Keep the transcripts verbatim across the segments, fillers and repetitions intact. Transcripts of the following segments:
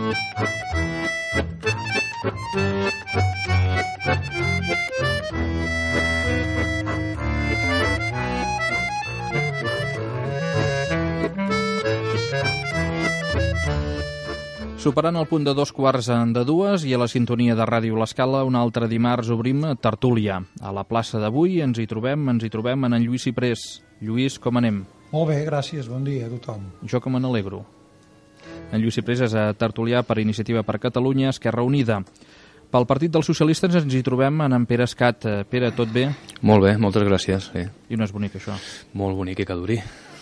Superant el punt de dos quarts de dues i a la sintonia de Ràdio L'Escala, un altre dimarts obrim tertúlia. A la plaça d'avui ens hi trobem, ens hi trobem en en Lluís Ciprés. Lluís, com anem? Molt bé, gràcies, bon dia a tothom. Jo que me n'alegro. En Lluís Ciprés és tertulià per Iniciativa per Catalunya, Esquerra Unida. Pel Partit dels Socialistes ens hi trobem en en Pere Escat. Pere, tot bé? Molt bé, moltes gràcies. Sí. I no és bonic, això? Molt bonic i que duri.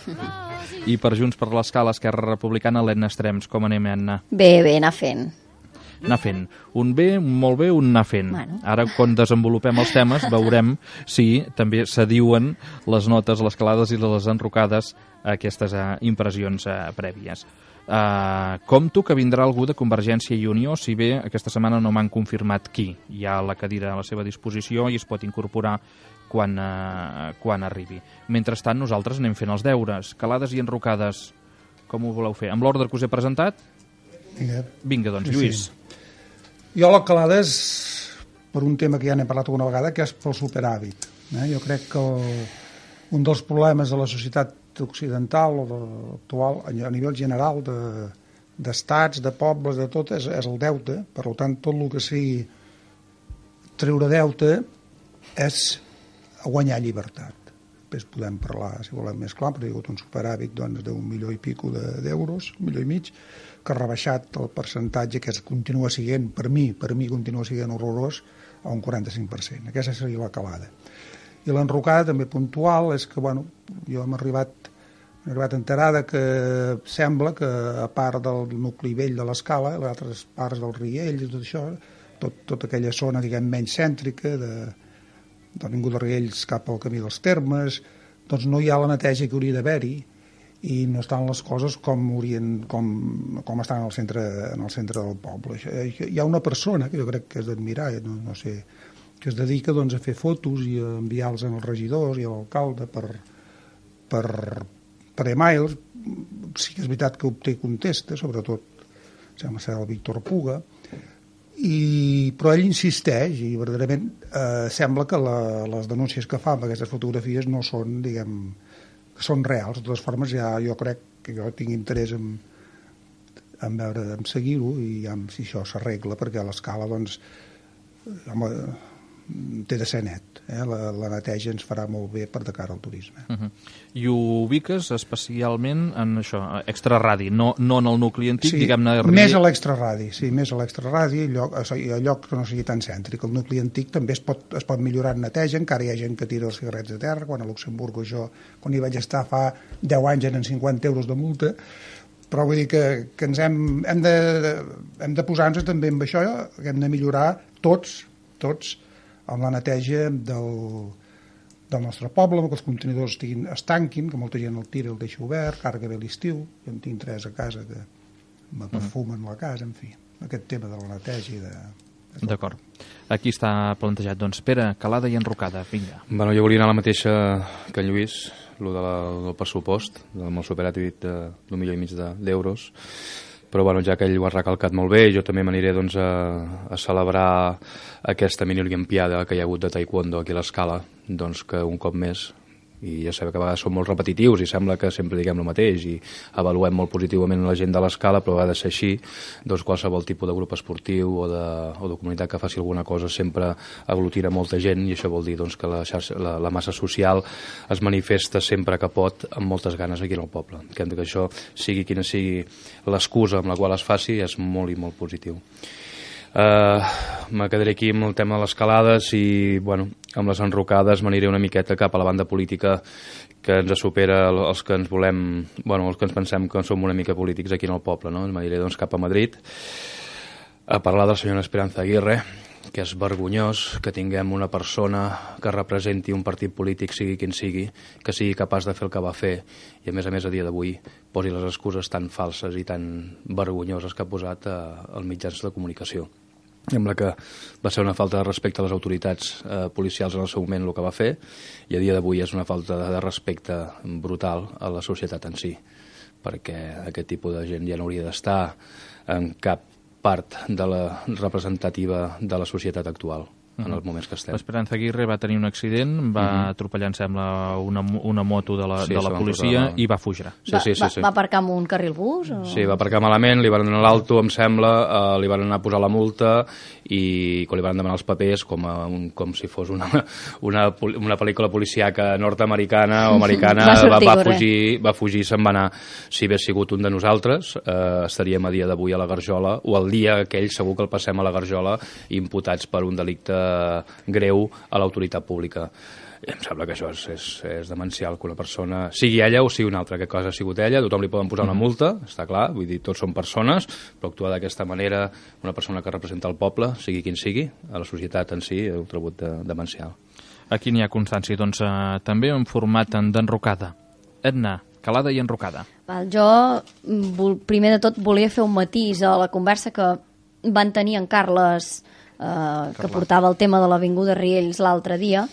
I per Junts per l'Escala, Esquerra Republicana, l'Edna Estrems. Com anem, Edna? Bé, bé, anar fent. Anar fent. Un bé, un molt bé, un anar fent. Bueno. Ara, quan desenvolupem els temes, veurem si també s'adiuen les notes, les calades i les enrocades a aquestes uh, impressions uh, prèvies. Uh, compto que vindrà algú de Convergència i Unió, si bé aquesta setmana no m'han confirmat qui. Hi ha la cadira a la seva disposició i es pot incorporar quan, uh, quan arribi. Mentrestant, nosaltres anem fent els deures. Calades i enrocades, com ho voleu fer? Amb l'ordre que us he presentat? Vinga, Vinga doncs, sí, Lluís. Sí. Jo la calada és per un tema que ja n'hem parlat alguna vegada, que és pel superàvit. Eh? Jo crec que el, un dels problemes de la societat occidental o de, actual, a nivell general de, d'estats, de pobles, de tot, és, és el deute. Per tant, tot el que sigui treure deute és guanyar llibertat. Després podem parlar, si volem, més clar, però hi ha hagut un superàvit doncs, d'un milió i pico d'euros, un milió i mig, que ha rebaixat el percentatge que es continua sent, per mi, per mi continua sent horrorós, a un quaranta-cinc per cent. Aquesta seria la calada. I l'enrocada, també puntual, és que, bueno, jo hem arribat, hem arribat enterada que sembla que, a part del nucli vell de l'Escala, les altres parts del Riell i tot això, tot, tota aquella zona, diguem, menys cèntrica, de, de l'Avinguda de Riells cap al camí dels Termes, doncs no hi ha la neteja que hauria d'haver-hi i no estan les coses com, haurien, com, com estan en el, centre, en el centre del poble. Hi ha una persona que jo crec que és d'admirar, no, no sé, que es dedica doncs, a fer fotos i a enviar-los als regidors i a l'alcalde per, per, per e-mails. Sí que és veritat que obté contesta, sobretot sembla ser el Víctor Puga, i, però ell insisteix i verdaderament eh, sembla que la, les denúncies que fa amb aquestes fotografies no són, diguem, que són reals. De totes formes, ja jo crec que jo tinc interès en, en veure, en seguir-ho i ja, si això s'arregla, perquè a l'Escala, doncs, home, té de ser net. Eh? La, la neteja ens farà molt bé per de cara al turisme. Uh-huh. I ho ubiques especialment en això, extraradi, no, no en el nucli antic, sí, diguem-ne... Més a l'extraradi, sí, més a l'extraradi, a lloc, a lloc que no sigui tan cèntric. El nucli antic també es pot, es pot millorar en neteja, encara hi ha gent que tira els cigarrets a terra, quan a Luxemburg jo, quan hi vaig estar fa deu anys eren cinquanta euros de multa, però vull dir que, que ens hem, hem, de, hem de posar-nos també amb això, que hem de millorar tots, tots, amb la neteja del, del nostre poble, que els contenidors estiguin, es tanquin, que molta gent el tira i el deixa obert, carga bé l'estiu, jo en tinc tres a casa que me perfumen la casa, en fi, aquest tema de la neteja i de... D'acord. Aquí està plantejat. Doncs, Pere, calada i enrocada, vinga. Bueno, jo volia anar a la mateixa que en Lluís, el de la, del pressupost, amb el superàvit d'un milió i mig d'euros, però bueno, ja que ell ho ha recalcat molt bé, jo també m'aniré doncs, a, a celebrar aquesta mini-olimpiada que hi ha hagut de taekwondo aquí a l'Escala, doncs que un cop més, i ja sabeu que a vegades som molt repetitius i sembla que sempre diguem el mateix i avaluem molt positivament la gent de l'Escala, però ha de ser així, doncs qualsevol tipus de grup esportiu o de, o de comunitat que faci alguna cosa sempre aglutina molta gent i això vol dir doncs, que la, xarxa, la, la massa social es manifesta sempre que pot amb moltes ganes aquí en el poble, que, que això sigui quina sigui l'excusa amb la qual es faci és molt i molt positiu. Uh, me quedaré aquí amb el tema de les calades i bueno, amb les enrocades m'aniré una miqueta cap a la banda política que ens supera els que ens volem, bueno, els que ens pensem que som una mica polítics aquí en el poble, no? M'aniré doncs cap a Madrid a parlar de la senyora Esperanza Aguirre, que és vergonyós que tinguem una persona que representi un partit polític, sigui quin sigui, que sigui capaç de fer el que va fer i a més a més a dia d'avui posi les excuses tan falses i tan vergonyoses que ha posat als mitjans de comunicació. Sembla que va ser una falta de respecte a les autoritats eh, policials en el seu moment el que va fer i a dia d'avui és una falta de respecte brutal a la societat en si, perquè aquest tipus de gent ja no hauria d'estar en cap part de la representativa de la societat actual en els moments que estem. L'Esperanza Aguirre va tenir un accident, va uh-huh. atropellar, em sembla, una, una moto de la, sí, de la policia la... i va fugir. Sí, va, sí, sí, sí. Va aparcar amb un carril bus? O... Sí, va aparcar malament, li van donar l'alto, em sembla, eh, li van anar a posar la multa i quan li van demanar els papers, com, a un, com si fos una, una, una pel·lícula policiaca nord-americana o americana, va, va, va fugir, va fugir i se'n va anar. Si hagués sigut un de nosaltres, eh, estaríem a dia d'avui a la Garjola, o el dia aquell segur que el passem a la Garjola, imputats per un delicte greu a l'autoritat pública. I em sembla que això és, és, és demencial, que una persona, sigui ella o sigui una altra, que cosa ha sigut ella, tothom li poden posar una multa, està clar, vull dir, tots són persones, però actuar d'aquesta manera una persona que representa el poble, sigui quin sigui, a la societat en si, ho trobo de, demencial. Aquí n'hi ha constància, doncs, eh, també en format d'enrocada. Edna, calada i enrocada. Val, jo, primer de tot, volia fer un matís a la conversa que van tenir en Carles, Uh, que portava el tema de l'Avinguda Riells l'altre dia.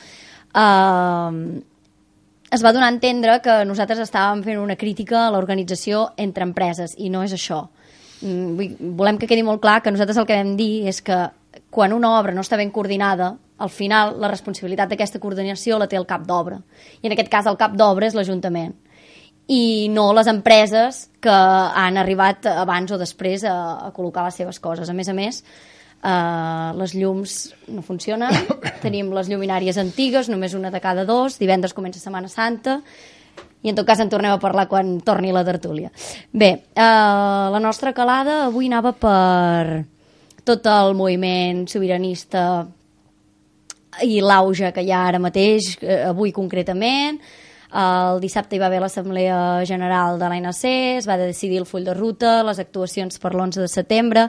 Uh, es va donar a entendre que nosaltres estàvem fent una crítica a l'organització entre empreses, i no és això. Mm, volem que quedi molt clar que nosaltres el que vam dir és que quan una obra no està ben coordinada, al final la responsabilitat d'aquesta coordinació la té el cap d'obra. I en aquest cas el cap d'obra és l'Ajuntament. I no les empreses que han arribat abans o després a, a col·locar les seves coses. A més a més, Uh, les llums no funcionen, tenim les lluminàries antigues, només una de cada dos, divendres comença Setmana Santa, i en tot cas en tornem a parlar quan torni la tertúlia. Bé, uh, la nostra calada avui anava per tot el moviment sobiranista i l'auge que hi ha ara mateix, avui concretament. El dissabte hi va haver l'Assemblea General de l'A N C, es va decidir el full de ruta, les actuacions per l'onze de setembre,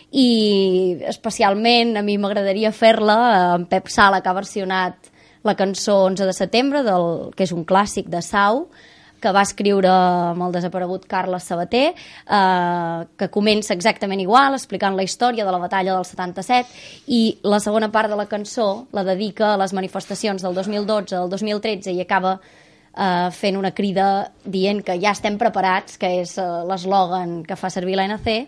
i especialment a mi m'agradaria fer-la amb Pep Sala, que ha versionat la cançó onze de setembre, del, que és un clàssic de Sau, que va escriure amb el desaparegut Carles Sabater, eh, que comença exactament igual, explicant la història de la batalla del setanta-set, i la segona part de la cançó la dedica a les manifestacions del dos mil dotze al dos mil tretze i acaba eh, fent una crida dient que ja estem preparats, que és eh, l'eslògan que fa servir l'A N C,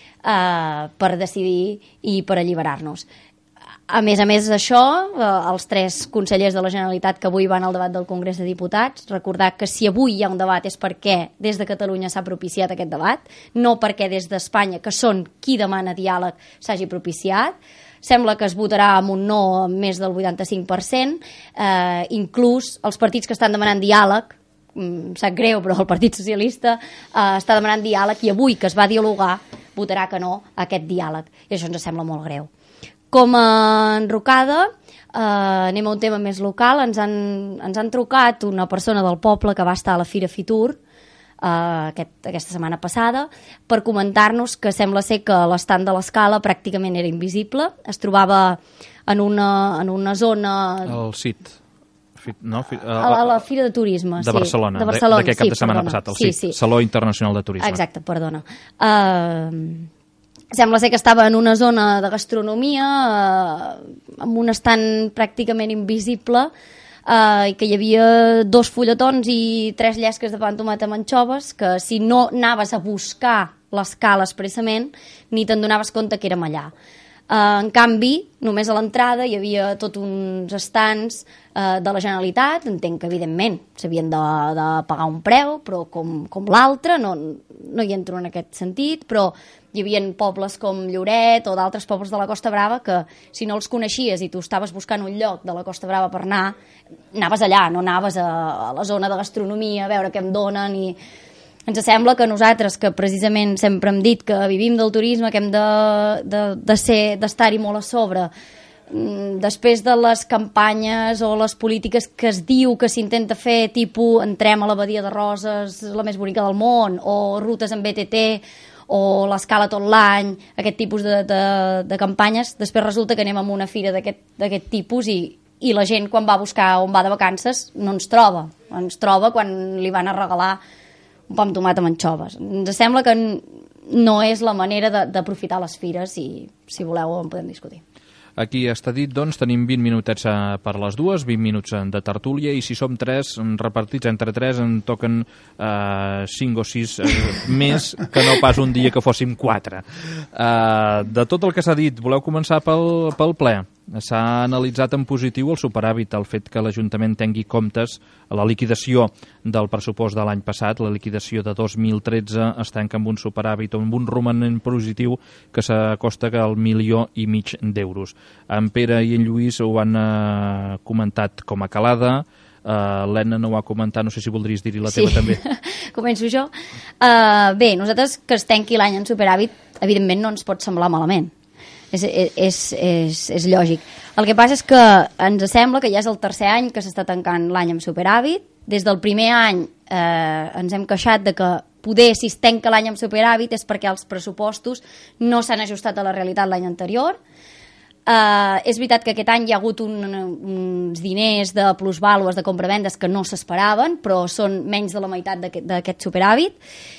Uh, per decidir i per alliberar-nos. A més a més d'això, uh, els tres consellers de la Generalitat que avui van al debat del Congrés de Diputats, recordar que si avui hi ha un debat és perquè des de Catalunya s'ha propiciat aquest debat, no perquè des d'Espanya, que són qui demana diàleg, s'hagi propiciat. Sembla que es votarà amb un no amb més del vuitanta-cinc per cent, uh, inclús els partits que estan demanant diàleg, em sap greu, però el Partit Socialista uh, està demanant diàleg, i avui que es va dialogar votarà que no a aquest diàleg, i això ens sembla molt greu. Com a enrocada, eh, anem a un tema més local. Ens han, ens han trucat una persona del poble que va estar a la Fira Fitur eh, aquest, aquesta setmana passada per comentar-nos que sembla ser que l'estand de l'Escala pràcticament era invisible, es trobava en una, en una zona... El C I T. No, fi, uh, a, la, a la Fira de Turisme, de sí. Barcelona, de Barcelona, d'aquest cap sí, de setmana perdona. passat, el sí, C I T, sí. Saló Internacional de Turisme. Exacte, perdona. Uh, sembla ser que estava en una zona de gastronomia uh, amb un estand pràcticament invisible, uh, i que hi havia dos fulletons i tres llesques de pa amb tomata amb anxoves, que si no anaves a buscar l'Escala expressament ni te'n donaves compte que érem allà. Uh, en canvi, només a l'entrada hi havia tot uns estants uh, de la Generalitat. Entenc que, evidentment, s'havien de, de pagar un preu, però com, com l'altre, no, no hi entro en aquest sentit, però hi havia pobles com Lloret o d'altres pobles de la Costa Brava que, si no els coneixies i tu estaves buscant un lloc de la Costa Brava per anar, anaves allà, no anaves a, a la zona de gastronomia a veure què em donen. I ens sembla que nosaltres, que precisament sempre hem dit que vivim del turisme, que hem de, de, de ser, d'estar-hi molt a sobre, després de les campanyes o les polítiques que es diu que s'intenta fer, tipus entrem a la Badia de Roses, la més bonica del món, o rutes en B T T, o l'Escala tot l'any, aquest tipus de, de, de campanyes, després resulta que anem a una fira d'aquest tipus i, i la gent, quan va a buscar on va de vacances, no ens troba. Ens troba quan li van a regalar un pa amb tomat amb anxoves. Ens sembla que no és la manera d'aprofitar les fires, i si voleu en podem discutir. Aquí està dit, doncs, tenim vint minutets per les dues, vint minuts de tertúlia, i si som tres, repartits entre tres, en toquen eh, cinc o sis eh, més que no pas un dia que fóssim quatre. Eh, de tot el que s'ha dit, voleu començar pel, pel ple? S'ha analitzat en positiu el superàvit, el fet que l'Ajuntament tingui comptes a la liquidació del pressupost de l'any passat. La liquidació de dos mil tretze es tanca amb un superàvit o amb un romanent positiu que s'acosta al milió i mig d'euros. En Pere i en Lluís ho han eh, comentat com a calada. Uh, l'Helena no ho ha comentat, no sé si voldries dir-hi la sí. teva també. Començo jo. Uh, bé, nosaltres que es tanqui l'any en superàvit, evidentment no ens pot semblar malament. És, és, és, és lògic. El que passa és que ens sembla que ja és el tercer any que s'està tancant l'any amb superàvit. Des del primer any eh, ens hem queixat de que poder, si es tanca l'any amb superàvit, és perquè els pressupostos no s'han ajustat a la realitat l'any anterior. Uh, és veritat que aquest any hi ha hagut un, uns diners de plusvàlues de compravendes que no s'esperaven, però són menys de la meitat d'aquest superàvit,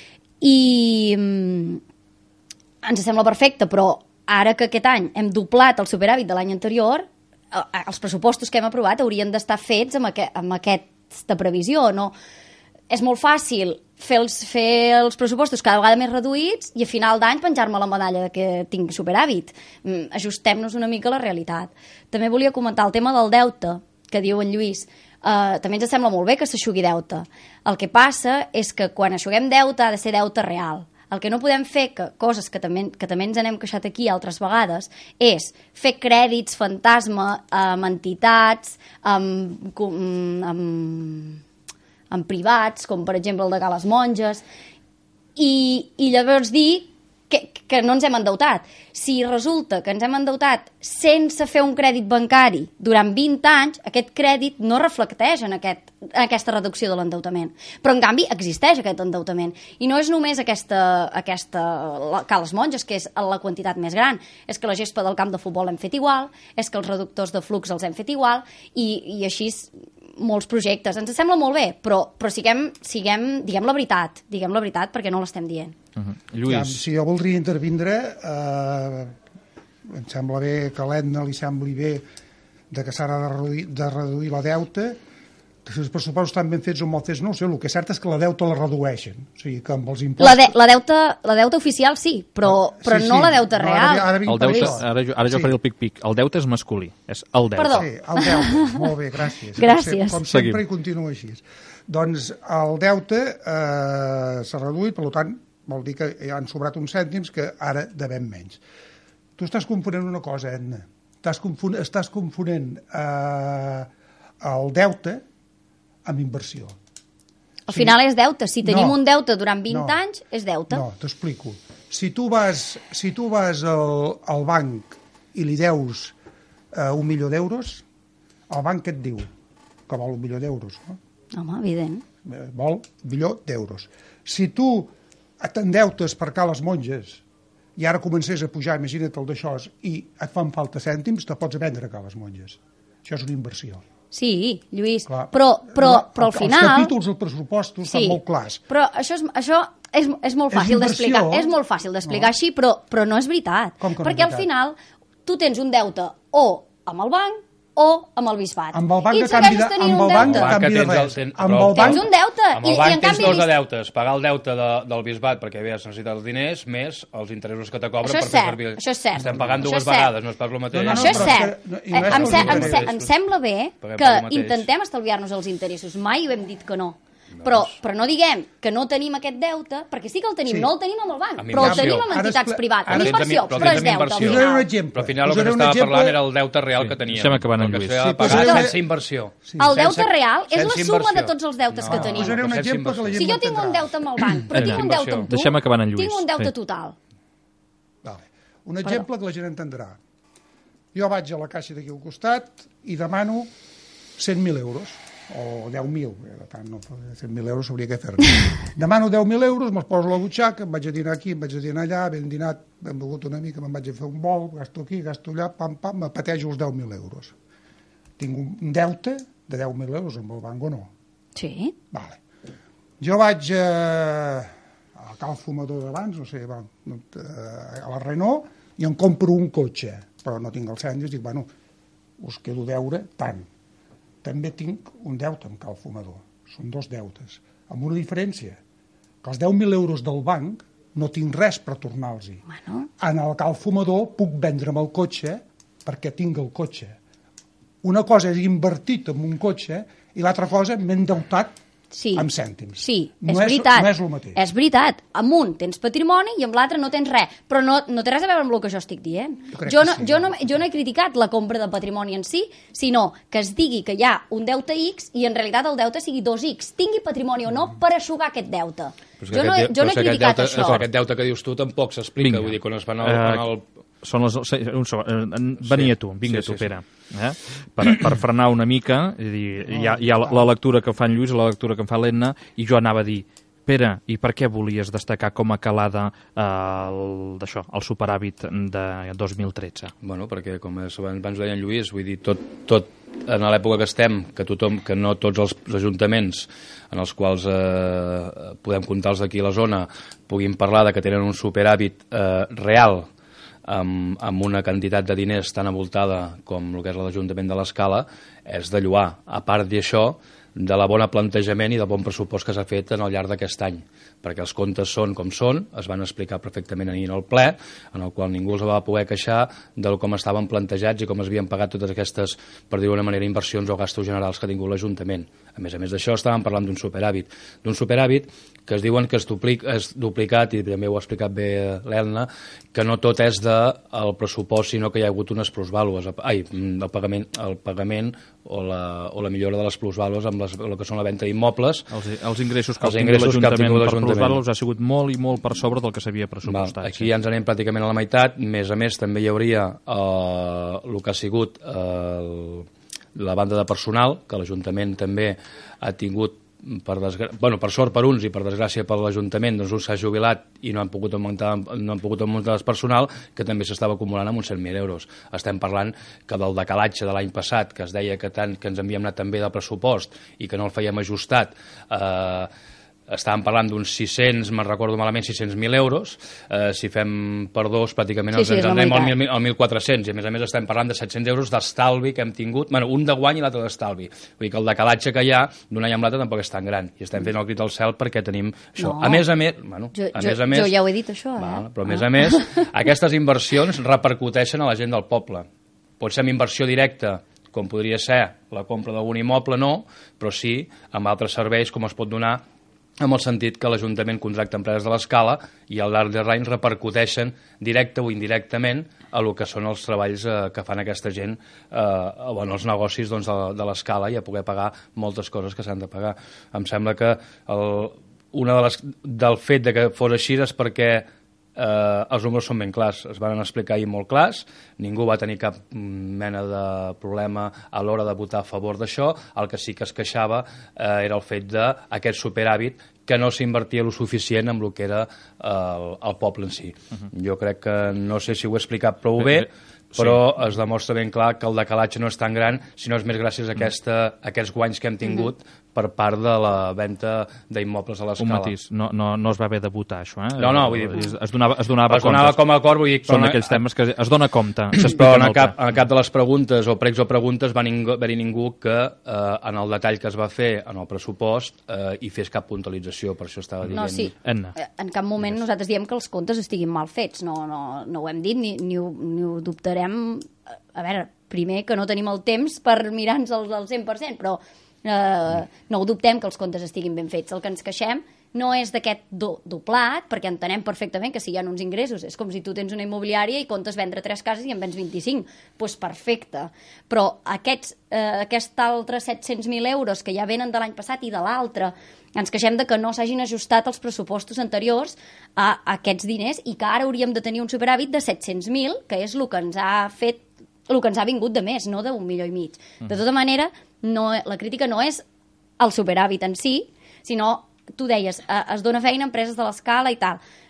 i um, ens sembla perfecte, però ara que aquest any hem doblat el superàvit de l'any anterior, els pressupostos que hem aprovat haurien d'estar fets amb, aquest, amb aquesta previsió. No? És molt fàcil fer els, fer els pressupostos cada vegada més reduïts i a final d'any penjar-me la medalla de que tinc superàvit. Ajustem-nos una mica a la realitat. També volia comentar el tema del deute, que diu en Lluís. Uh, també ens sembla molt bé que s'aixugui deute. El que passa és que quan aixuguem deute ha de ser deute real. El que no podem fer, que coses que també, que també ens n'hem queixat aquí altres vegades, és fer crèdits fantasma amb entitats, amb, amb, amb privats, com per exemple el de Cales Monges, i, i llavors dir que, que no ens hem endeutat. Si resulta que ens hem endeutat sense fer un crèdit bancari durant vint anys, aquest crèdit no reflecteix en, aquest, en aquesta reducció de l'endeutament. Però, en canvi, existeix aquest endeutament. I no és només aquesta, aquesta Cales Monges, que és la quantitat més gran. És que la gespa del camp de futbol l'hem fet igual, és que els reductors de flux els hem fet igual, i, i així molts projectes. Ens sembla molt bé, però, però siguem, siguem, diguem la veritat, diguem la veritat, perquè no l'estem dient. Uh-huh. Lluís. Ja, si jo voldria intervindre, eh, em sembla bé que a l'Edna li sembli bé de que s'ha de reduir, de reduir la deuta, que si els pressupostos estan ben fets o mal fets, no ho sé, el que és cert és que la deuta la redueixen, o sigui que amb els impostos... La, de, la, deuta, la deuta oficial sí, però, però sí, no sí. la deuta real. No, ara, ara, el deute, ara jo, ara jo sí. faré el pic-pic. El deute és masculí, és el deute. Perdó. Sí, el deute, molt bé, gràcies. Gràcies. Com sempre, Seguim. I continua així. Doncs el deute eh, s'ha reduït, per tant, vol dir que ja han sobrat uns cèntims que ara devem menys. Tu estàs confonent una cosa, Edna. Estàs confonent, estàs confonent eh, el deute amb inversió. Al sí. final és deute. Si tenim no, un deute durant vint no, anys, és deute. No, t'explico. Si tu vas, si tu vas al, al banc i li deus eh, un milió d'euros, el banc què et diu? Que vol un milió d'euros, no? Home, evident. Vol un milió d'euros. Si tu t'endeutes per Cales Monges i ara comences a pujar, imagina't el d'això, i et fan falta cèntims, te pots vendre a Cales Monges. Això és una inversió. Sí, Lluís, Clar. però, però, però al final... Els capítols dels pressupostos sí, estan molt clars. Però això és, això és, és molt fàcil d'explicar. És molt fàcil d'explicar no. així, però, però no és veritat. Com que no Perquè és veritat? al final tu tens un deute o amb el banc o amb el bisbat. Amb el banc I a canvi de, amb el banc a canvi de res. Ten, amb el banc, tens un deute. Amb el i, banc i en tens canvi dos de deutes. Pagar el deute de, del bisbat perquè havies necessitat els diners, més els interessos que te cobren per fer servir... Això és cert. Estem pagant això dues vegades, no és pas el mateix. No, no, no, això és però cert. és que, no, no em, se, em, se, em sembla bé Paguem que mateix. intentem estalviar-nos els interessos. Mai ho hem dit que no. Però, però no diguem que no tenim aquest deute, perquè sí que el tenim, sí. no el tenim amb el banc, amb però el inversió. tenim amb entitats privades, amb inversió, però, però és deute. Inversió. Us donaré un exemple. Però al final el que s'estava parlant era el deute real sí. que teníem. Deixem acabar en Lluís. Que sí, pagar sense sense inversió. Sí. El deute sense, real és la suma de tots els deutes no, que tenim. Us donaré un exemple que la gent si jo tinc un deute amb el banc, però tinc un deute amb tu, Deixem acabar en Lluís. tinc un deute sí. total. Vale. Un exemple que la gent entendrà. Jo vaig a la caixa d'aquí al costat i demano cent mil euros. O deu mil, per tant, no, cent mil euros hauria que fer-ne. Demano deu mil euros, me'ls poso a la butxaca, em vaig a dinar aquí, em vaig a dinar allà, ben dinat, ben begut una mica, me'n vaig a fer un bol, gasto aquí, gasto allà, pam, pam, me patejo els deu mil euros. Tinc un deute de deu mil euros amb el banc o no? Sí. Vale. Jo vaig eh, a Cal Fumador d'abans, no sé, va, a la Renault, i em compro un cotxe. però no tinc el cens, i dic, bueno, us quedo deure tant. També tinc un deute amb Cal Fumador. Són dos deutes. Amb una diferència, que els deu mil euros del banc no tinc res per tornar-los-hi. Bueno. En el Cal Fumador puc vendre'm el cotxe perquè tinc el cotxe. Una cosa és invertit en un cotxe i l'altra cosa m'he endeutat Sí, amb cèntims. sí, no és veritat. No és el mateix. És veritat. Amb un tens patrimoni i amb l'altre no tens res. Però no, no té res a veure amb el que jo estic dient. Jo Jo no, sí, jo, no, jo no he criticat la compra de patrimoni en si, sinó que es digui que hi ha un deute X i en realitat el deute sigui dos X. Tingui patrimoni o no per aixugar aquest deute. Jo no, jo no he criticat deute, això. Aquest deute que dius tu tampoc s'explica. Vull dir, quan es van al... Uh, el... Són les, un segon, venia tu, vinga sí, tu, sí, Pere. Eh? Per, per frenar una mica, és dir, hi ha, hi ha la, la lectura que fa en Lluís i la lectura que em fa l'Enna, i jo anava a dir, Pere, i per què volies destacar com a calada eh, el, d'això, el superàvit de dos mil tretze? Bueno, perquè, com abans deia en Lluís, vull dir, tot, tot en l'època que estem, que tothom, que no tots els ajuntaments en els quals eh, podem comptar els d'aquí a la zona puguin parlar de que tenen un superàvit eh, real, amb, amb una quantitat de diners tan avoltada com el que és l'Ajuntament de l'Escala, és de lloar. A part d'això, de la bona plantejament i del bon pressupost que s'ha fet en el llarg d'aquest any, perquè els comptes són com són, es van explicar perfectament ahir en el ple, en el qual ningú els va poder queixar de com estaven plantejats i com es havien pagat totes aquestes, per dir-ho d'una manera, inversions o gastos generals que ha tingut l'Ajuntament. A més a més d'això, estàvem parlant d'un superàvit. D'un superàvit que es diuen que és, duplic, és duplicat, i també ho ha explicat bé l'Elna, que no tot és del pressupost, sinó que hi ha hagut unes plusvàlues, ai, el pagament, el pagament o la, o la millora de les plusvàlues amb les, el que són la venda d'immobles. Els, els ingressos que els ha ingressos tingut l'Ajuntament per l'Ajuntament plusvàlues ha sigut molt i molt per sobre del que s'havia pressupostat. Aquí sí. ja ens anem pràcticament a la meitat. Més a més, també hi hauria eh, el que ha sigut eh, la banda de personal, que l'Ajuntament també ha tingut, per, desgra... bueno, per sort per uns i per desgràcia per l'Ajuntament, doncs un s'ha jubilat i no han pogut augmentar, no han pogut augmentar el personal, que també s'estava acumulant amb uns cent mil euros. Estem parlant que del decalatge de l'any passat, que es deia que, tant, que ens havíem anat també del pressupost i que no el fèiem ajustat, eh, estàvem parlant d'uns sis-cents, me'n recordo malament, sis-cents mil euros. Eh, si fem per dos, pràcticament sí, ens, sí, ens anem al mil quatre-cents, i a més a més estem parlant de set-cents euros d'estalvi que hem tingut, bueno, un de guany i l'altre d'estalvi. Vull dir que el decalatge que hi ha d'un any amb l'altre tampoc és tan gran, i estem fent el crit al cel perquè tenim això. No. A més a més, bueno, jo, a jo, més a més... Jo ja ho he dit, això, eh? Val, però a ah. més a més, aquestes inversions repercuteixen a la gent del poble. Pot ser amb inversió directa, com podria ser la compra d'algun immoble, no, però sí amb altres serveis, com es pot donar en el sentit que l'Ajuntament contracta empreses de l'Escala i al llarg dels anys repercuteixen directe o indirectament a el que són els treballs eh, que fan aquesta gent eh, o en els negocis doncs, de, de l'Escala, i a poder pagar moltes coses que s'han de pagar. Em sembla que el, una de les, del fet de que fos així és perquè Eh, els números són ben clars, es van explicar ahir molt clars, ningú va tenir cap mena de problema a l'hora de votar a favor d'això. El que sí que es queixava eh, era el fet d'aquest superàvit que no s'invertia lo suficient amb el que era eh, el, el poble en si. Uh -huh. Jo crec que, no sé si ho he explicat prou bé, però sí, es demostra ben clar que el decalatge no és tan gran, sinó és més gràcies a, aquesta, a aquests guanys que hem tingut uh -huh. per part de la venda d'immobles a l'Escala. Un matís, no, no, no es va haver de votar això, eh? No, no, vull dir... Es, es donava, es donava, es donava com a acord, vull dir... Són aquells temes que es dona compte, però en cap, en cap de les preguntes o pregs o preguntes va haver-hi ningú que eh, en el detall que es va fer en el pressupost eh, hi fes cap puntualització, per això estava dient... No, sí, Enna. En cap moment nosaltres diem que els comptes estiguin mal fets, no, no, no ho hem dit ni, ni, ho, ni ho dubtarem. A veure, primer que no tenim el temps per mirar-nos al cent per cent, però eh, no ho dubtem que els comptes estiguin ben fets. El que ens queixem no és d'aquest do, doblat, perquè entenem perfectament que si hi ha uns ingressos, és com si tu tens una immobiliària i comptes vendre tres cases i en vens vint-i-cinc, doncs pues perfecte. Però aquests, eh, aquest altre set-cents mil euros que ja venen de l'any passat i de l'altre, ens queixem de que no s'hagin ajustat els pressupostos anteriors a, a aquests diners i que ara hauríem de tenir un superàvit de set-cents mil, que és el que ens ha fet, el que ens ha vingut de més, no d'un milió i mig. De tota manera, no, la crítica no és el superàvit en si, sinó, tu deies, eh, es dona feina a empreses de l'Escala i tal.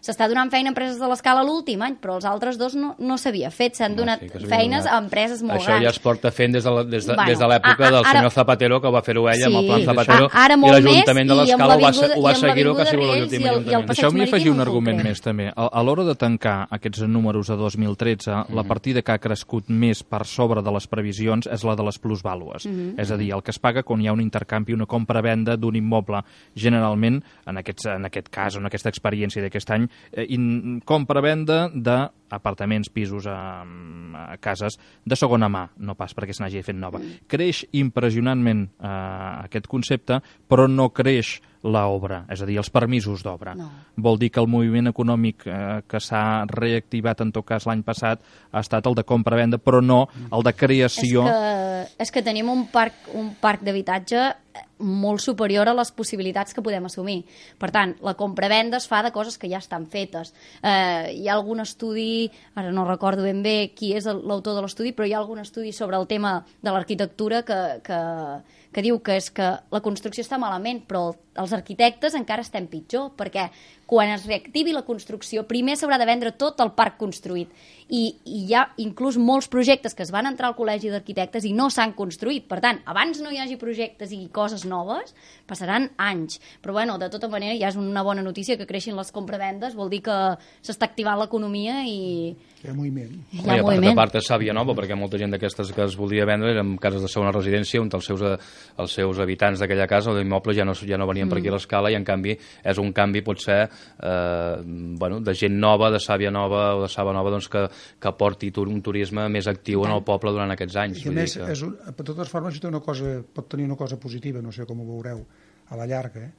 s'està donant feina a empreses de l'escala l'últim any, però els altres dos no, no s'havia fet, s'han donat sí, feines donat. a empreses molt Això grans. ja es porta fent des de l'època de, bueno, de, de del ara, senyor Zapatero, que ho va fer-ho ella sí, amb el plan Zapatero, a, ara i l'Ajuntament de l'Escala ho va, ho va seguir-ho, que ha sigut l'últim ajuntament. Deixeu-me afegir un argument més, també. A, a l'hora de tancar aquests números a dos mil tretze, mm -hmm. la partida que ha crescut més per sobre de les previsions és la de les plusvàlues. Mm -hmm. És a dir, el que es paga quan hi ha un intercanvi, una compra-venda d'un immoble. Generalment, en, aquests, en aquest cas, en aquesta experiència d'aquest any, eh, in, compra-venda d'apartaments, pisos, a, a cases de segona mà, no pas perquè se n'hagi fet nova. Mm. Creix impressionantment eh, aquest concepte, però no creix l'obra, és a dir, els permisos d'obra. No. Vol dir que el moviment econòmic eh, que s'ha reactivat en tot cas l'any passat ha estat el de compra-venda, però no el de creació. És que, és que tenim un parc, un parc d'habitatge molt superior a les possibilitats que podem assumir. Per tant, la compra-venda es fa de coses que ja estan fetes. Eh, hi ha algun estudi, ara no recordo ben bé qui és l'autor de l'estudi, però hi ha algun estudi sobre el tema de l'arquitectura que, que, que diu que és que la construcció està malament, però els arquitectes encara estem pitjor, perquè quan es reactivi la construcció, primer s'haurà de vendre tot el parc construït. I, i hi ha inclús molts projectes que es van entrar al Col·legi d'Arquitectes i no s'han construït. Per tant, abans no hi hagi projectes i coses noves, passaran anys. Però, bueno, de tota manera, ja és una bona notícia que creixin les compravendes, vol dir que s'està activant l'economia i... Hi ha moviment. Hi ha I moviment. A part és sàvia nova, perquè molta gent d'aquestes que es voldria vendre eren cases de segona residència, on els seus, els seus habitants d'aquella casa o d'immoble ja no, ja no venien mm. per aquí a l'Escala, i en canvi és un canvi, potser, eh, bueno, de gent nova, de sàvia nova o de saba nova, doncs, que, que porti un turisme més actiu en el poble durant aquests anys. I a més, que... és un, de totes formes, té una cosa, pot tenir una cosa positiva, no sé com ho veureu, a la llarga, eh?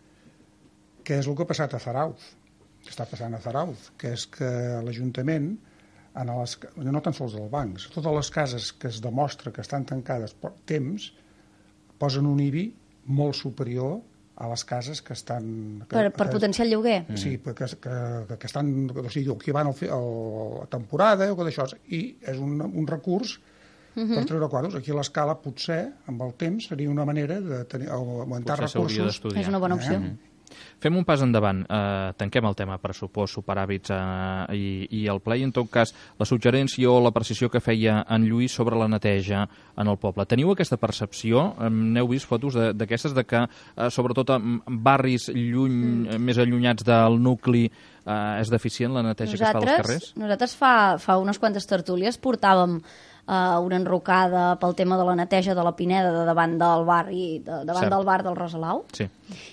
Que és el que ha passat a Zarauz, que està passant a Zarauz, que és que l'Ajuntament, en les, no tan sols els bancs, totes les cases que es demostra que estan tancades per temps, posen un I B I molt superior a les cases que estan... Que, per per que, potenciar el lloguer? Sí, que, que, que, que estan... O sigui, que van a la temporada o que d'això. I és un, un recurs uh-huh. per treure quadros. Aquí a l'Escala, potser, amb el temps, seria una manera de tenir, augmentar potser recursos. És una bona opció. Eh? Fem un pas endavant, eh, tanquem el tema pressupost, superàvits eh, i, i el ple, i en tot cas la suggerència o la precisió que feia en Lluís sobre la neteja en el poble. Teniu aquesta percepció? N'heu vist fotos d'aquestes, de que eh, sobretot en barris lluny, mm. més allunyats del nucli eh, és deficient la neteja nosaltres, que es fa als carrers? Nosaltres fa, fa unes quantes tertúlies portàvem Uh, una enrocada pel tema de la neteja de la Pineda de davant del bar i de, davant Cert. del bar del Rosalau. Sí.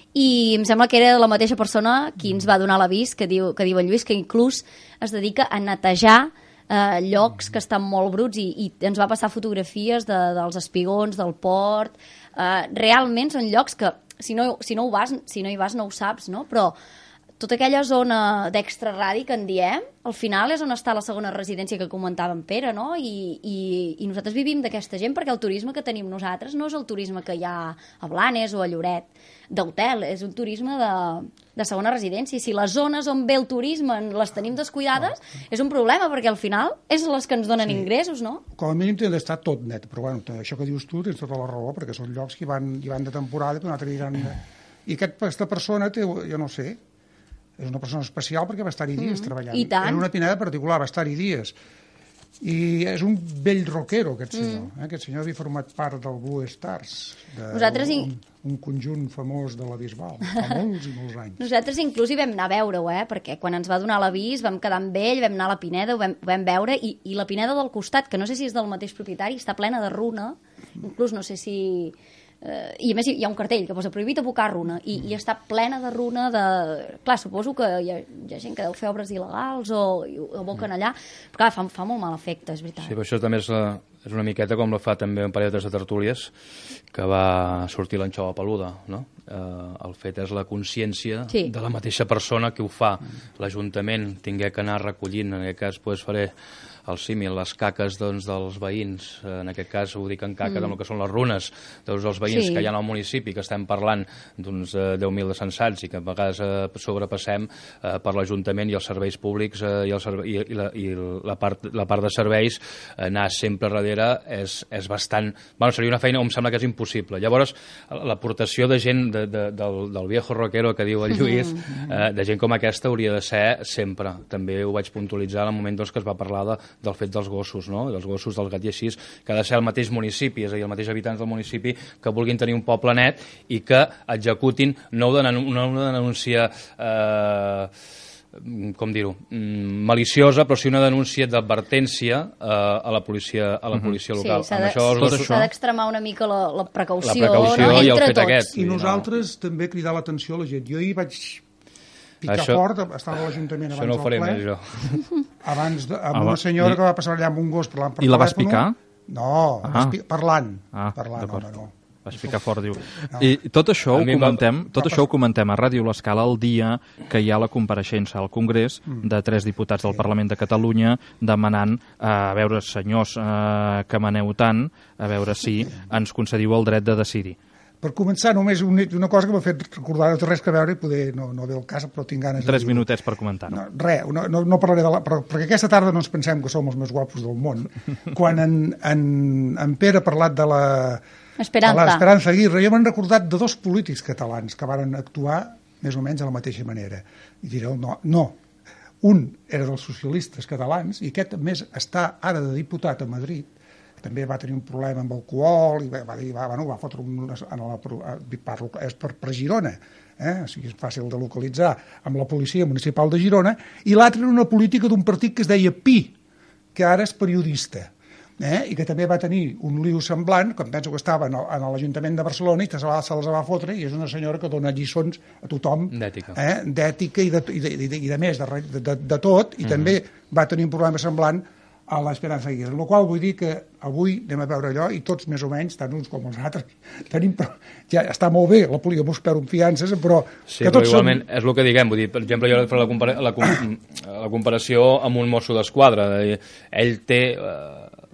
I em sembla que era la mateixa persona qui ens va donar l'avís que diu, que diu en Lluís, que inclús es dedica a netejar uh, llocs que estan molt bruts i, i ens va passar fotografies de, dels espigons, del port. Uh, realment són llocs que si no, si no ho vas, si no hi vas no ho saps, no? Però tota aquella zona d'extraradi que en diem, al final és on està la segona residència que comentava en Pere, no? I, i, i nosaltres vivim d'aquesta gent perquè el turisme que tenim nosaltres no és el turisme que hi ha a Blanes o a Lloret d'hotel, és un turisme de, de segona residència. I si les zones on ve el turisme les tenim descuidades, és un problema, perquè al final és les que ens donen sí. ingressos, no? Com a mínim té d'estar tot net, però bueno, això que dius tu tens tota la raó, perquè són llocs que hi van, hi van de temporada i que un altre diran... I aquest, aquesta persona té, jo no sé, és una persona especial perquè va estar-hi dies mm, treballant. I tant. En una Pineda particular va estar-hi dies. I és un vell rockero, aquest senyor. Mm. Eh? Aquest senyor havia format part del Blue Stars, de Nosaltres un, un conjunt famós de la Bisbal, fa molts i molts anys. Nosaltres inclús hi vam anar a veure-ho, eh? Perquè quan ens va donar l'avís vam quedar amb ell, vam anar a la Pineda, ho vam, ho vam veure, i, i la Pineda del costat, que no sé si és del mateix propietari, està plena de runa, inclús no sé si... Uh, i a més hi ha un cartell que posa prohibit abocar runa i, i està plena de runa de... Clar, suposo que hi ha, hi ha gent que deu fer obres il·legals o, o aboquen allà, però clar, fa, fa molt mal efecte, és veritat. Sí, però això també és, la, és una miqueta com la fa també un parell de tertúlies que va sortir l'anxova peluda, no? Uh, el fet és la consciència sí. de la mateixa persona que ho fa. L'Ajuntament tingué que anar recollint, en aquest cas pues, faré el símil, les caques doncs, dels veïns, en aquest cas ho dic en caques mm. amb el que són les runes doncs, dels veïns sí. que hi ha al municipi, que estem parlant d'uns eh, deu mil de censats i que a vegades eh, sobrepassem eh, per l'Ajuntament i els serveis públics eh, i, el serve i, i, la, i la, part, la part de serveis eh, anar sempre darrere cartellera és, és bastant... Bueno, seria una feina, em sembla que és impossible. Llavors, l'aportació de gent de, de, del, del viejo rockero que diu el Lluís, eh, de gent com aquesta hauria de ser sempre. També ho vaig puntualitzar en el moment doncs, que es va parlar de, del fet dels gossos, no? dels gossos del gat i així, que ha de ser el mateix municipi, és a dir, els mateixos habitants del municipi que vulguin tenir un poble net i que executin no una, una denúncia... Eh, com dir-ho, maliciosa, però sí una denúncia d'advertència eh, a la policia, a la policia local. Sí, s'ha d'extremar una mica la, la precaució, la precaució no? i el Entre fet tots. aquest. I nosaltres no. també cridar l'atenció a la gent. Jo ahir vaig picar això, fort, estava a l'Ajuntament abans no del ple, més, jo. abans de, amb ah, una senyora i... que va passar allà amb un gos parlant per I la vas telèfono. picar? No, ah. picar, parlant. Ah, parlant, home, no. Vas picar fort, diu. No. I tot això ho comentem, va... tot això ho comentem a Ràdio L'Escala el dia que hi ha la compareixença al Congrés de tres diputats del Parlament de Catalunya demanant, eh, a veure, senyors eh, que maneu tant, a veure si ens concediu el dret de decidir. Per començar, només una cosa que m'ha fet recordar, no té res que veure, i poder no, no ve el cas, però tinc ganes de Tres minutets per comentar. No, res, no, no, no parlaré de la... Però, perquè aquesta tarda no ens pensem que som els més guapos del món. Quan en, en, en Pere ha parlat de la... Esperanza. L'Esperanza Aguirre, jo m'han recordat de dos polítics catalans que varen actuar més o menys de la mateixa manera. I direu, no, no. Un era dels socialistes catalans i aquest, a més, està ara de diputat a Madrid. També va tenir un problema amb alcohol i va, va, va, bueno, va fotre un... En la, parlo, és per, per Girona, eh? O sigui, és fàcil de localitzar, amb la policia municipal de Girona, i l'altre era una política d'un partit que es deia Pi, que ara és periodista. Eh? I que també va tenir un lío semblant, que em penso que estava en l'Ajuntament de Barcelona i se, va, se les va fotre, i és una senyora que dona lliçons a tothom d'ètica eh? d'ètica i, de, i, de, i, de, i de més, de, de, de tot, i mm-hmm. també va tenir un problema semblant a l'Esperanza Aguirre. Amb la qual vull dir que avui anem a veure allò i tots més o menys, tant uns com els altres, tenim, ja està molt bé la policia buscar un fiances, però... Sí, que però tots igualment són... és el que diguem, vull dir, per exemple, jo faré la, compara la, com la comparació amb un mosso d'esquadra. Ell té... Eh,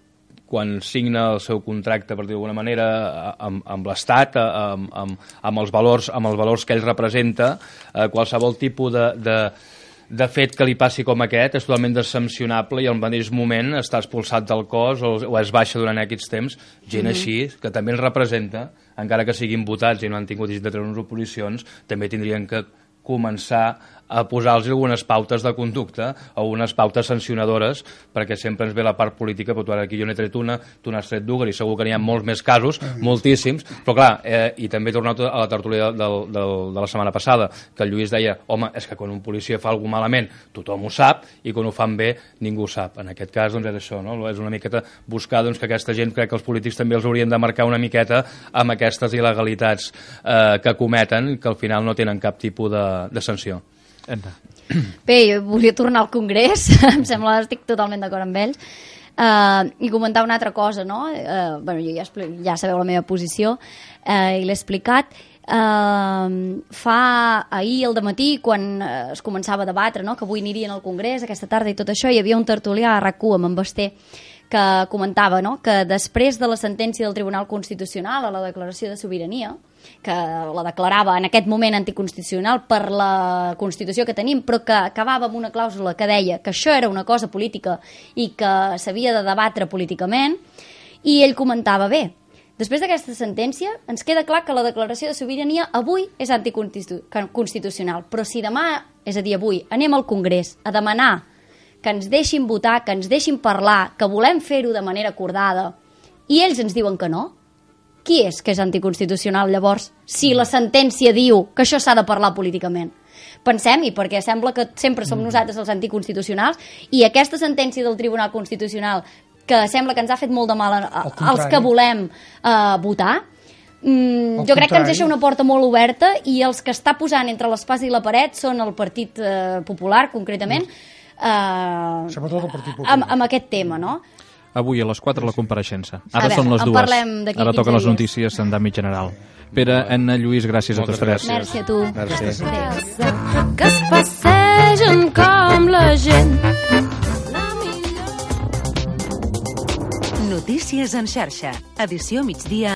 quan signa el seu contracte, per dir d'alguna manera, amb, amb l'Estat, amb, amb, amb, els valors, amb els valors que ell representa, eh, qualsevol tipus de, de, de fet que li passi com aquest és totalment desancionable i al mateix moment està expulsat del cos o, o es baixa durant aquests temps, gent mm-hmm. així, que també el representa, encara que siguin votats i no han tingut de treure unes oposicions, també tindrien que començar a posar-los algunes pautes de conducta o unes pautes sancionadores, perquè sempre ens ve la part política, però tu ara aquí jo n'he tret una, tu n'has tret dues, i segur que n'hi ha molts més casos, moltíssims, però clar, eh, i també he tornat a la tertúlia del, del, de la setmana passada, que el Lluís deia, home, és que quan un policia fa alguna malament, tothom ho sap, i quan ho fan bé, ningú ho sap. En aquest cas, doncs, és això, no? És una miqueta buscar doncs, que aquesta gent, crec que els polítics també els haurien de marcar una miqueta amb aquestes il·legalitats eh, que cometen, que al final no tenen cap tipus de, de sanció. Bé, jo volia tornar al Congrés, em sembla que estic totalment d'acord amb ells, uh, i comentar una altra cosa, no? Uh, bueno, jo ja, ja sabeu la meva posició uh, i l'he explicat. Uh, fa ahir al dematí, quan uh, es començava a debatre, no? Que avui anirien al Congrés, aquesta tarda i tot això, hi havia un tertulià a RAC u amb en Basté que comentava, no? Que després de la sentència del Tribunal Constitucional a la declaració de sobirania, que la declarava en aquest moment anticonstitucional per la Constitució que tenim, però que acabava amb una clàusula que deia que això era una cosa política i que s'havia de debatre políticament, i ell comentava, bé, després d'aquesta sentència ens queda clar que la declaració de sobirania avui és anticonstitucional, però si demà, és a dir, avui, anem al Congrés a demanar que ens deixin votar, que ens deixin parlar, que volem fer-ho de manera acordada, i ells ens diuen que no, qui és que és anticonstitucional llavors, si la sentència diu que això s'ha de parlar políticament? Pensem-hi, perquè sembla que sempre som nosaltres els anticonstitucionals, i aquesta sentència del Tribunal Constitucional, que sembla que ens ha fet molt de mal a, a, als que volem uh, votar, mm, jo crec que ens deixa una porta molt oberta, i els que està posant entre l'espasa i la paret són el Partit uh, Popular, concretament, uh, sobretot el Partit Popular, amb, amb aquest tema, no? Avui a les quatre la compareixença. Ara veure, són les dues. Ara toquen les dies. Notícies en d'àmbit general. Pere, Anna, Lluís, gràcies Moltes a tots tres. Merci a tu. Merci. Que es passegen com la gent. Notícies en xarxa. Edició migdia.